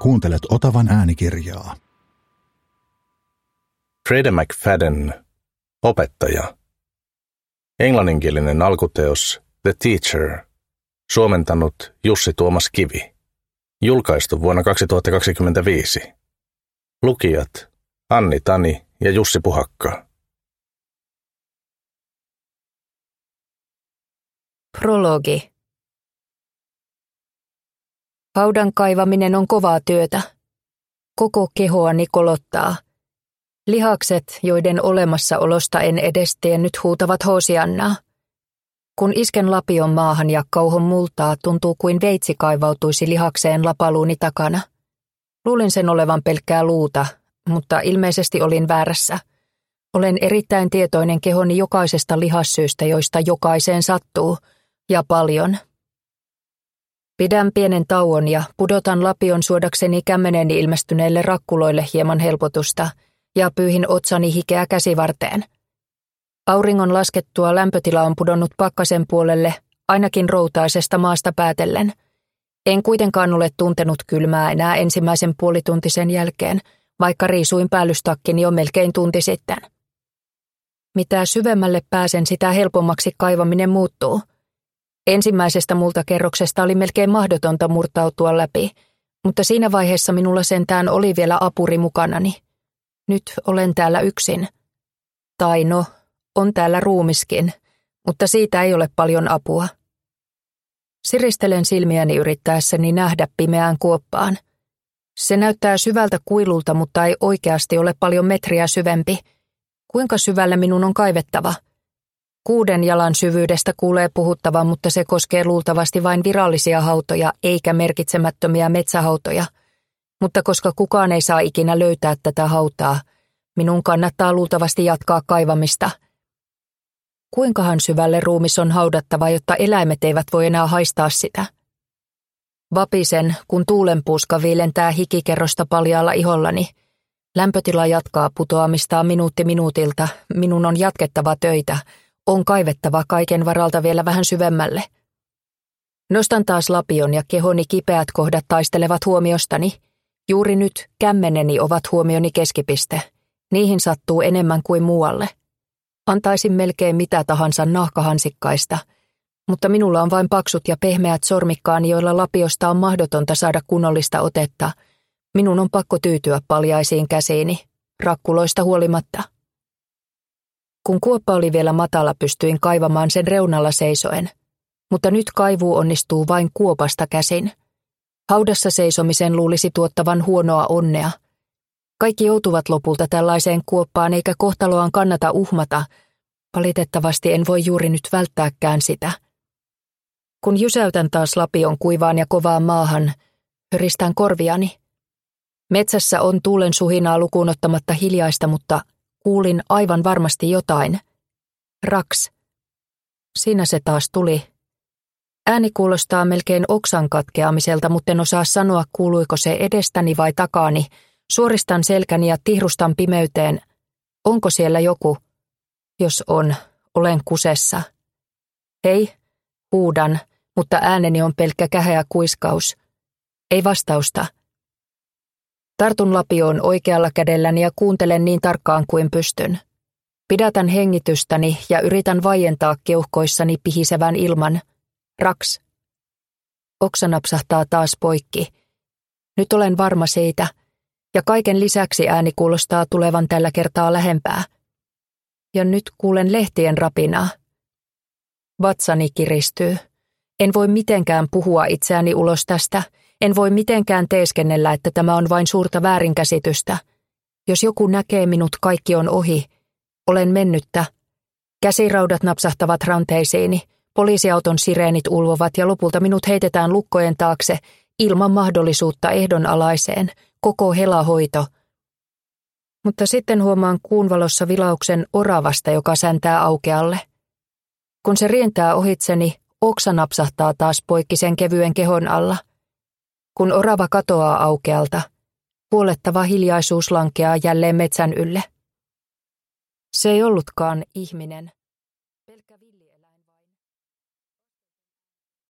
Kuuntelet Otavan äänikirjaa. Freda McFadden, opettaja. Englanninkielinen alkuteos The Teacher, suomentanut Jussi Tuomas Kivi. Julkaistu vuonna 2025. Lukijat Anni Tani ja Jussi Puhakka. Prologi. Haudan kaivaminen on kovaa työtä. Koko kehoani kolottaa. Lihakset, joiden olemassaolosta en edes tiennyt, huutavat Hosiannaa. Kun isken lapion maahan ja kauhon multaa, tuntuu kuin veitsi kaivautuisi lihakseen lapaluuni takana. Luulin sen olevan pelkkää luuta, mutta ilmeisesti olin väärässä. Olen erittäin tietoinen kehoni jokaisesta lihassyystä, joista jokaiseen sattuu, ja paljon. Pidän pienen tauon ja pudotan lapion suodakseni kämmeneni ilmestyneille rakkuloille hieman helpotusta ja pyyhin otsani hikeä käsivarteen. Auringon laskettua lämpötila on pudonnut pakkasen puolelle, ainakin routaisesta maasta päätellen. En kuitenkaan ole tuntenut kylmää enää ensimmäisen puolituntisen jälkeen, vaikka riisuin päällystakkini jo melkein tunti sitten. Mitä syvemmälle pääsen, sitä helpommaksi kaivaminen muuttuu. Ensimmäisestä multakerroksesta oli melkein mahdotonta murtautua läpi, mutta siinä vaiheessa minulla sentään oli vielä apuri mukanani. Nyt olen täällä yksin. Tai no, on täällä ruumiskin, mutta siitä ei ole paljon apua. Siristelen silmiäni yrittäessäni nähdä pimeään kuoppaan. Se näyttää syvältä kuilulta, mutta ei oikeasti ole paljon metriä syvempi. Kuinka syvälle minun on kaivettava? 6 jalan syvyydestä kuulee puhuttavan, mutta se koskee luultavasti vain virallisia hautoja eikä merkitsemättömiä metsähautoja. Mutta koska kukaan ei saa ikinä löytää tätä hautaa, minun kannattaa luultavasti jatkaa kaivamista. Kuinkahan syvälle ruumis on haudattava, jotta eläimet eivät voi enää haistaa sitä? Vapisen, kun tuulenpuuska viilentää hikikerrosta paljaalla ihollani. Lämpötila jatkaa putoamistaan minuutti minuutilta. Minun on jatkettava töitä. On kaivettava kaiken varalta vielä vähän syvemmälle. Nostan taas lapion ja kehoni kipeät kohdat taistelevat huomiostani. Juuri nyt kämmeneni ovat huomioni keskipiste. Niihin sattuu enemmän kuin muualle. Antaisin melkein mitä tahansa nahkahansikkaista, mutta minulla on vain paksut ja pehmeät sormikkaani, joilla lapiosta on mahdotonta saada kunnollista otetta. Minun on pakko tyytyä paljaisiin käsiini, rakkuloista huolimatta. Kun kuoppa oli vielä matala, pystyin kaivamaan sen reunalla seisoen, mutta nyt kaivuu onnistuu vain kuopasta käsin. Haudassa seisomisen luulisi tuottavan huonoa onnea. Kaikki joutuvat lopulta tällaiseen kuoppaan, eikä kohtaloaan kannata uhmata. Valitettavasti en voi juuri nyt välttääkään sitä. Kun jysäytän taas lapion kuivaan ja kovaan maahan, höristän korviani. Metsässä on tuulen suhinaa lukuun ottamatta hiljaista, mutta kuulin aivan varmasti jotain. Raks. Siinä se taas tuli. Ääni kuulostaa melkein oksan katkeamiselta, mutta en osaa sanoa, kuuluiko se edestäni vai takaani. Suoristan selkäni ja tihrustan pimeyteen. Onko siellä joku? Jos on, olen kusessa. Hei, huudan, mutta ääneni on pelkkä käheä kuiskaus. Ei vastausta. Tartun lapioon oikealla kädelläni ja kuuntelen niin tarkkaan kuin pystyn. Pidätän hengitystäni ja yritän vaientaa keuhkoissani pihisevän ilman. Raks. Oksa napsahtaa taas poikki. Nyt olen varma siitä. Ja kaiken lisäksi ääni kuulostaa tulevan tällä kertaa lähempää. Ja nyt kuulen lehtien rapinaa. Vatsani kiristyy. En voi mitenkään puhua itseäni ulos tästä. En voi mitenkään teeskennellä, että tämä on vain suurta väärinkäsitystä. Jos joku näkee minut, kaikki on ohi. Olen mennyttä. Käsiraudat napsahtavat ranteisiini. Poliisiauton sireenit ulvovat ja lopulta minut heitetään lukkojen taakse ilman mahdollisuutta ehdonalaiseen. Koko helahoito. Mutta sitten huomaan kuun valossa vilauksen oravasta, joka säntää aukealle. Kun se rientää ohitseni, oksa napsahtaa taas poikki sen kevyen kehon alla. Kun orava katoaa aukealta, huolettava hiljaisuus lankeaa jälleen metsän ylle. Se ei ollutkaan ihminen.